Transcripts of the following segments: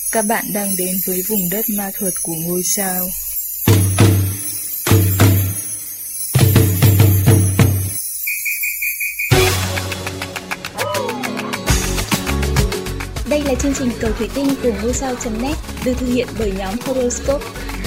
Các bạn đang đến với vùng đất ma thuật của ngôi sao. Đây là chương trình Cầu Thủy Tinh của ngôi sao.net được thực hiện bởi nhóm Horoscope.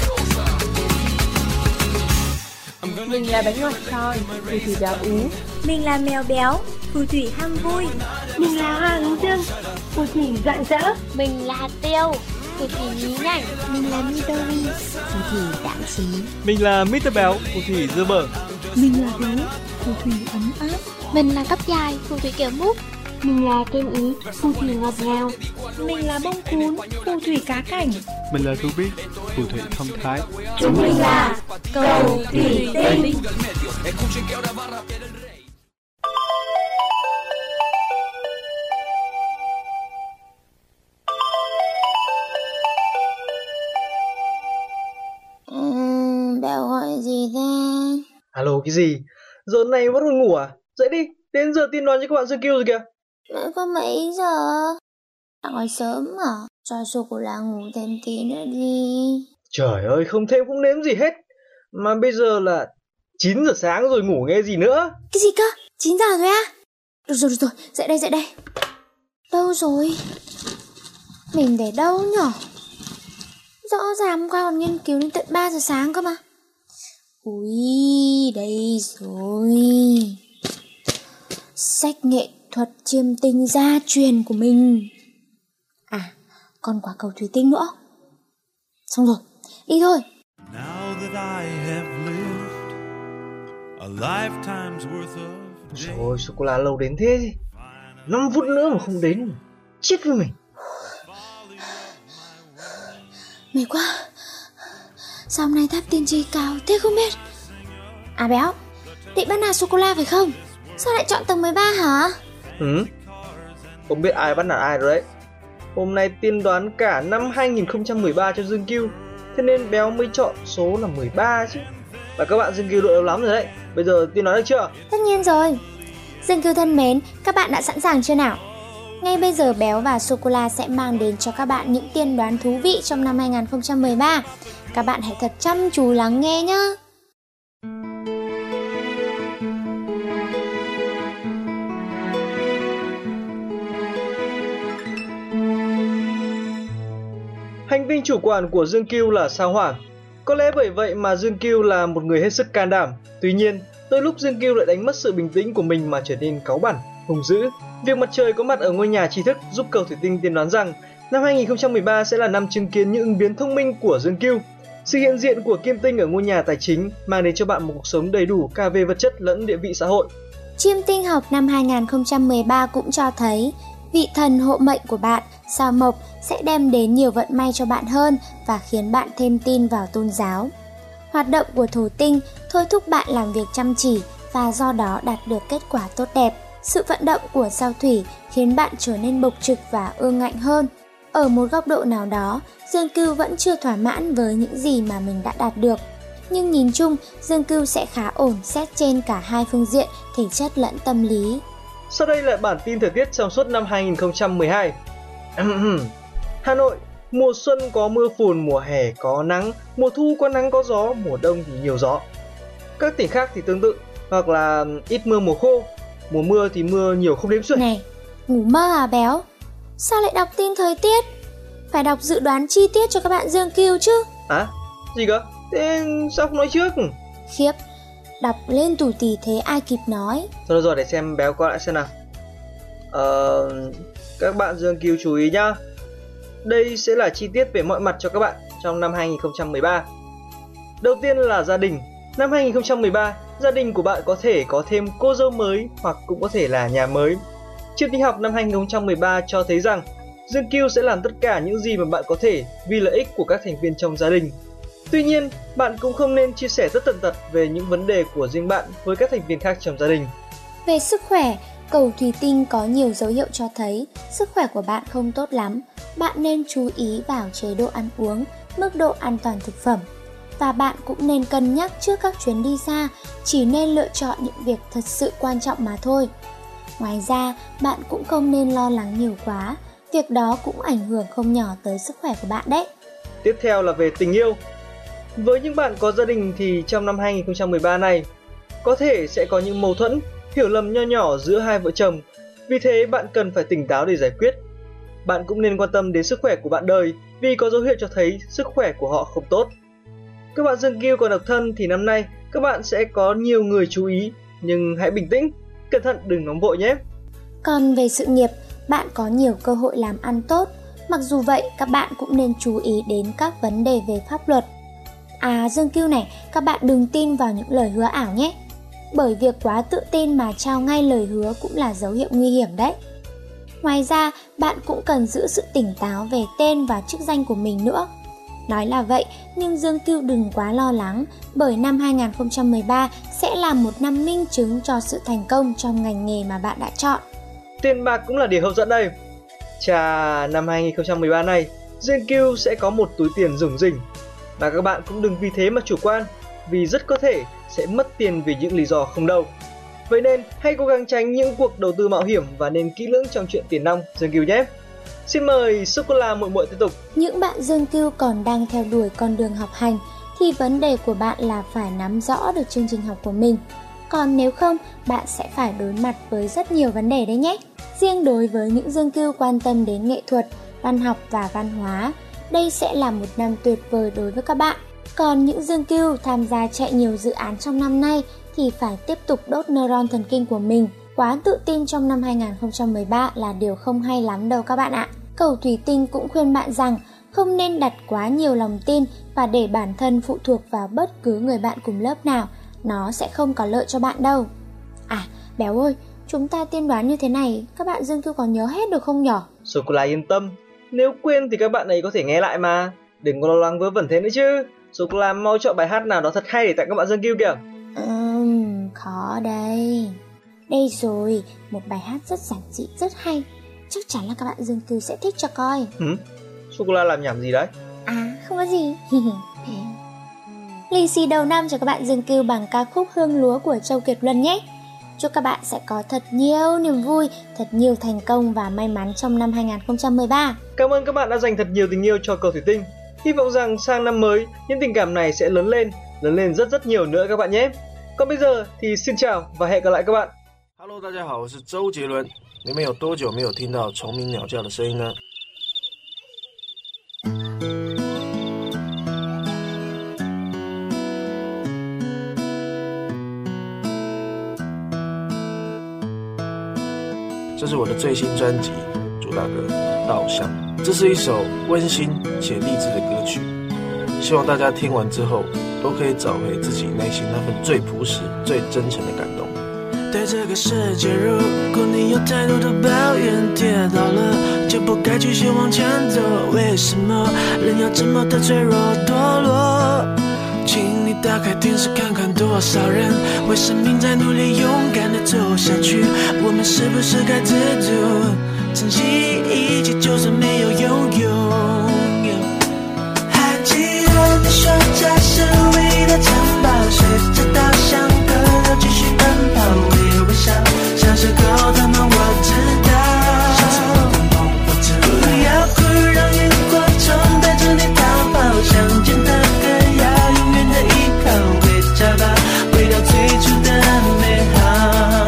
Mình là bánh ngọt tròn, phù thủy béo ú. Mình là mèo béo, phù thủy ham vui. Mình là hoa hướng dương, phù thủy rạng rỡ. Mình là hạt tiêu, phù thủy nhí nhảnh. Mình là Midori, phù thủy đạm trí. Mình là Mr. Béo, phù thủy dưa bở. Mình là Gấu, phù thủy ấm áp. Mình là Cắp dài, phù thủy kiểu múc. Mình là Kim Ý, phù thủy ngọt ngào. Mình là Bông Cún, phù thủy cá cảnh. Mình là Ruby, phù thủy thông thái. Chúng mình là Cầu Thủy Tinh. Béo gọi gì thế? Alo, cái gì? Giờ này vẫn còn ngủ à? Dậy đi, đến giờ tin đoán cho các bạn Dương Kiêu rồi kìa. Mới có mấy giờ? Bạn gọi sớm à? Cho sô-cô-la ngủ thêm tí nữa đi. Trời ơi, không thêm không nếm gì hết. Mà bây giờ là 9 giờ sáng rồi, ngủ nghe gì nữa? Cái gì cơ? 9 giờ rồi á? Được rồi, dậy đây. Đâu rồi? Mình để đâu nhở? Rõ ràng hôm qua còn nghiên cứu đến tận 3 giờ sáng cơ mà. Ui, đây rồi. Sách nghệ thuật chiêm tinh gia truyền của mình. À, còn quả cầu thủy tinh nữa. Xong rồi, đi thôi. Trời ơi, sô-cô-la lâu đến thế gì? 5 phút nữa mà không đến, chết với mình. Mệt quá. Sao hôm nay tháp tiên tri cao thế không biết? À Béo, định bắt nạt sô-cô-la phải không? Sao lại chọn tầng 13 hả? Không biết ai bắt nạt ai rồi đấy. Hôm nay tiên đoán cả năm 2013 cho Dương Kiêu, thế nên Béo mới chọn số là 13 chứ. Và các bạn Dương Kiêu đội đấu lắm rồi đấy. Bây giờ tiên đoán được chưa? Tất nhiên rồi. Dương Kiêu thân mến, các bạn đã sẵn sàng chưa nào? Ngay bây giờ Béo và sô-cô-la sẽ mang đến cho các bạn những tiên đoán thú vị trong năm 2013. Các bạn hãy thật chăm chú lắng nghe nhé. Hành tinh chủ quản của Dương Kiêu là sao Hỏa. Có lẽ bởi vậy mà Dương Kiêu là một người hết sức can đảm. Tuy nhiên, đôi lúc Dương Kiêu lại đánh mất sự bình tĩnh của mình mà trở nên cáu bẳn, hung dữ. Việc mặt trời có mặt ở ngôi nhà tri thức giúp Cầu Thủy Tinh tiên đoán rằng năm 2013 sẽ là năm chứng kiến những ứng biến thông minh của Dương Kiêu. Sự hiện diện của Kim Tinh ở ngôi nhà tài chính mang đến cho bạn một cuộc sống đầy đủ cả về vật chất lẫn địa vị xã hội. Chiêm tinh học năm 2013 cũng cho thấy vị thần hộ mệnh của bạn, sao Mộc, sẽ đem đến nhiều vận may cho bạn hơn và khiến bạn thêm tin vào tôn giáo. Hoạt động của thổ tinh thôi thúc bạn làm việc chăm chỉ và do đó đạt được kết quả tốt đẹp. Sự vận động của sao Thủy khiến bạn trở nên bộc trực và ương ngạnh hơn. Ở một góc độ nào đó, Dương Kiêu vẫn chưa thỏa mãn với những gì mà mình đã đạt được. Nhưng nhìn chung, Dương Kiêu sẽ khá ổn xét trên cả hai phương diện, thể chất lẫn tâm lý. Sau đây là bản tin thời tiết trong suốt năm 2012. Hà Nội, mùa xuân có mưa phùn, mùa hè có nắng, mùa thu có nắng có gió, mùa đông thì nhiều gió. Các tỉnh khác thì tương tự, hoặc là ít mưa mùa khô, mùa mưa thì mưa nhiều không đếm xuể. Này, ngủ mơ à Béo? Sao lại đọc tin thời tiết? Phải đọc dự đoán chi tiết cho các bạn Dương Kiêu chứ. À? Gì cơ? Thế sao không nói trước? Khiếp, đọc lên tủ tì thế ai kịp nói. Thôi rồi, để xem Béo coi lại xem nào. Các bạn Dương Kiêu chú ý nhá. Đây sẽ là chi tiết về mọi mặt cho các bạn trong năm 2013. Đầu tiên là gia đình. Năm 2013, gia đình của bạn có thể có thêm cô dâu mới hoặc cũng có thể là nhà mới. Chiêm tinh học năm 2013 cho thấy rằng Dương Kiêu sẽ làm tất cả những gì mà bạn có thể vì lợi ích của các thành viên trong gia đình. Tuy nhiên, bạn cũng không nên chia sẻ tất tần tật về những vấn đề của riêng bạn với các thành viên khác trong gia đình. Về sức khỏe, Cầu Thủy Tinh có nhiều dấu hiệu cho thấy sức khỏe của bạn không tốt lắm. Bạn nên chú ý vào chế độ ăn uống, mức độ an toàn thực phẩm. Và bạn cũng nên cân nhắc trước các chuyến đi xa, chỉ nên lựa chọn những việc thật sự quan trọng mà thôi. Ngoài ra, bạn cũng không nên lo lắng nhiều quá. Việc đó cũng ảnh hưởng không nhỏ tới sức khỏe của bạn đấy. Tiếp theo là về tình yêu. Với những bạn có gia đình thì trong năm 2013 này, có thể sẽ có những mâu thuẫn, hiểu lầm nho nhỏ giữa hai vợ chồng. Vì thế bạn cần phải tỉnh táo để giải quyết. Bạn cũng nên quan tâm đến sức khỏe của bạn đời vì có dấu hiệu cho thấy sức khỏe của họ không tốt. Các bạn Dương Kiêu còn độc thân thì năm nay các bạn sẽ có nhiều người chú ý, nhưng hãy bình tĩnh, cẩn thận đừng nóng vội nhé. Còn về sự nghiệp, bạn có nhiều cơ hội làm ăn tốt. Mặc dù vậy, các bạn cũng nên chú ý đến các vấn đề về pháp luật. Dương Kiêu này, các bạn đừng tin vào những lời hứa ảo nhé. Bởi việc quá tự tin mà trao ngay lời hứa cũng là dấu hiệu nguy hiểm đấy. Ngoài ra, bạn cũng cần giữ sự tỉnh táo về tên và chức danh của mình nữa. Nói là vậy, nhưng Dương Kiêu đừng quá lo lắng, bởi năm 2013 sẽ là một năm minh chứng cho sự thành công trong ngành nghề mà bạn đã chọn. Tiền bạc cũng là điều hấp dẫn đây. Năm 2013 này, Dương Kiêu sẽ có một túi tiền rủng rỉnh. Và các bạn cũng đừng vì thế mà chủ quan, vì rất có thể sẽ mất tiền vì những lý do không đâu. Vậy nên hãy cố gắng tránh những cuộc đầu tư mạo hiểm và nên kỹ lưỡng trong chuyện tiền nong Dương Kiêu nhé. Xin mời Sô-cô-la muội muội tiếp tục. Những bạn Dương Kiêu còn đang theo đuổi con đường học hành thì vấn đề của bạn là phải nắm rõ được chương trình học của mình. Còn nếu không, bạn sẽ phải đối mặt với rất nhiều vấn đề đấy nhé. Riêng đối với những Dương Kiêu quan tâm đến nghệ thuật, văn học và văn hóa, đây sẽ là một năm tuyệt vời đối với các bạn. Còn những Dương Kiêu tham gia chạy nhiều dự án trong năm nay thì phải tiếp tục đốt neuron thần kinh của mình. Quá tự tin trong năm 2013 là điều không hay lắm đâu các bạn ạ. Cầu thủy tinh cũng khuyên bạn rằng không nên đặt quá nhiều lòng tin và để bản thân phụ thuộc vào bất cứ người bạn cùng lớp nào. Nó sẽ không có lợi cho bạn đâu. Béo ơi, chúng ta tiên đoán như thế này, các bạn Dương Kiêu có nhớ hết được không nhở? Sô-cô-la yên tâm, nếu quên thì các bạn ấy có thể nghe lại mà. Đừng có lo lắng vớ vẩn thế nữa chứ. Sô-cô-la mau chọn bài hát nào đó thật hay để tặng các bạn Dương Kiêu kìa. Khó đây. Đây rồi, một bài hát rất giản dị, rất hay. Chắc chắn là các bạn Dương Kiêu sẽ thích cho coi. Sô-cô-la làm nhảm gì đấy? Không có gì. Lì xì đầu năm cho các bạn Dương Kiêu bằng ca khúc Hương Lúa của Châu Kiệt Luân nhé. Chúc các bạn sẽ có thật nhiều niềm vui, thật nhiều thành công và may mắn trong năm 2013. Cảm ơn các bạn đã dành thật nhiều tình yêu cho cầu thủy tinh. Hy vọng rằng sang năm mới, những tình cảm này sẽ lớn lên rất nhiều nữa các bạn nhé. Còn bây giờ thì xin chào và hẹn gặp lại các bạn. Hello， 大家好，我是周杰伦。你们有多久没有听到虫鸣鸟叫的声音呢？这是我的最新专辑主打歌《稻香》，这是一首温馨且励志的歌曲，希望大家听完之后都可以找回自己内心那份最朴实、最真诚的感动。对这个世界，如果你有太多的抱怨，跌倒了就不该继续往前走。为什么人要这么的脆弱堕落？请你打开电视看看，多少人为生命在努力，勇敢的走下去。我们是不是该知足，珍惜一切，就算没有拥有。还记得你说这是唯一的城堡，随着稻香河流继续奔跑，微微笑，小时候的梦我知道。不要哭，让萤火虫带着你逃跑，想见的歌要永远的依靠，会找到回到最初的美好。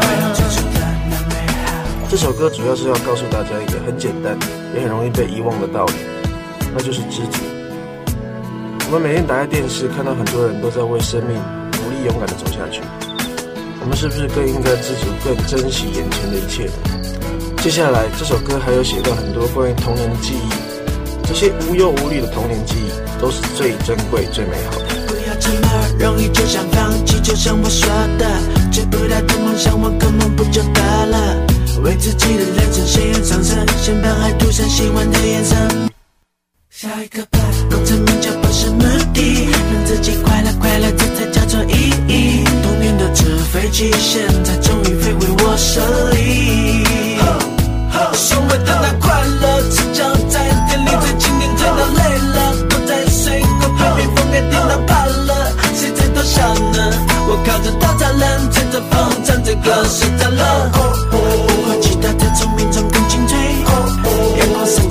这首歌主要是要告诉大家一个很简单也很容易被遗忘的道理，那就是知足。我们每天打开电视，看到很多人都在为生命努力勇敢的走下去，我们是不是更应该知足，更珍惜眼前的一切呢？接下来这首歌还有写到很多关于童年的记忆，这些无忧无虑的童年记忆都是最珍贵最美好的。不要这么容易就想放弃，就像我说的，追不到的梦想我根本不就得了，为自己的人生鲜艳上升，先把爱涂上喜欢的颜色。下一个吧，功成名就不是目的，让自己快乐快乐，这才叫做意义。童年的纸飞机现在终于飞回我手里，所谓的那快乐赤脚在店里最经典，最到累了躲在水沟被蜜蜂给叮到怕了，谁最多笑呢？我靠着稻草人，吹着风唱着歌睡着了，不管其他的聪明中更精粹，阳光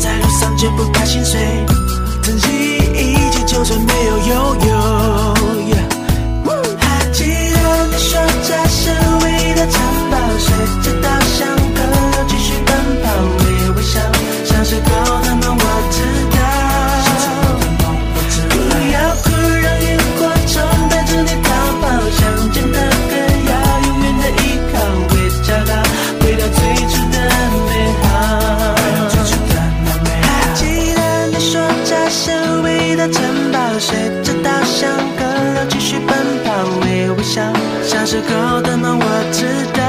是够的吗？我知道。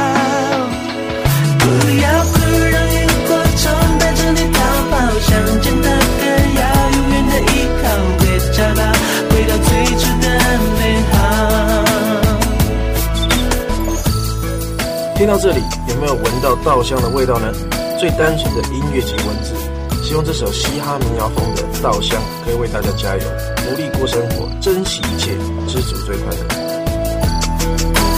不要哭，让萤火虫带着你逃跑，想见的歌要永远的依靠，别找到回到最初的美好。 听到这里，有没有闻到稻香的味道呢？最单纯的音乐及文字，希望这首嘻哈民谣风的《稻香》可以为大家加油，努力过生活，珍惜一切，知足最快乐。